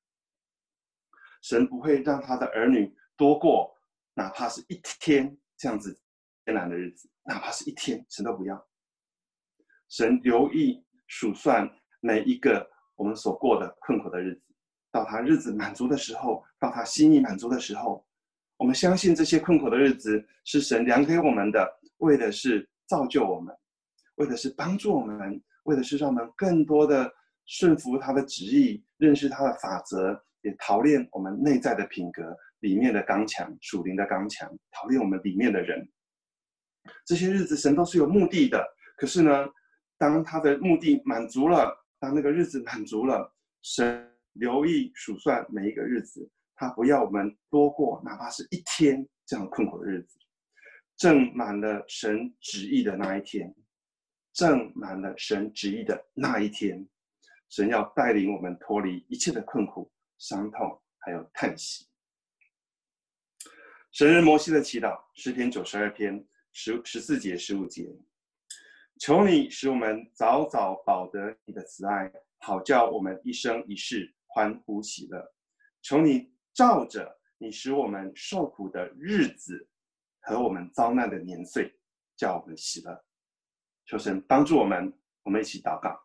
神不会让他的儿女多过哪怕是一天这样子艰难的日子，哪怕是一天，神都不要。神留意数算每一个我们所过的困苦的日子，到他日子满足的时候，到他心意满足的时候，我们相信这些困苦的日子是神量给我们的，为的是造就我们，为的是帮助我们，为的是让我们更多的顺服他的旨意，认识他的法则，也陶炼我们内在的品格，里面的刚强，属灵的刚强，陶炼我们里面的人。这些日子神都是有目的的，可是呢，当他的目的满足了，当那个日子满足了，神留意数算每一个日子，他不要我们多过哪怕是一天这样困苦的日子。正满了神旨意的那一天，正满了神旨意的那一天，神要带领我们脱离一切的困苦、伤痛还有叹息。神人摩西的祈祷，诗篇九十二篇十十四节、十五节。求你使我们早早饱得你的慈爱，好叫我们一生一世欢呼喜乐。求你照着你使我们受苦的日子和我们遭难的年岁，叫我们喜乐。求神帮助我们，我们一起祷告。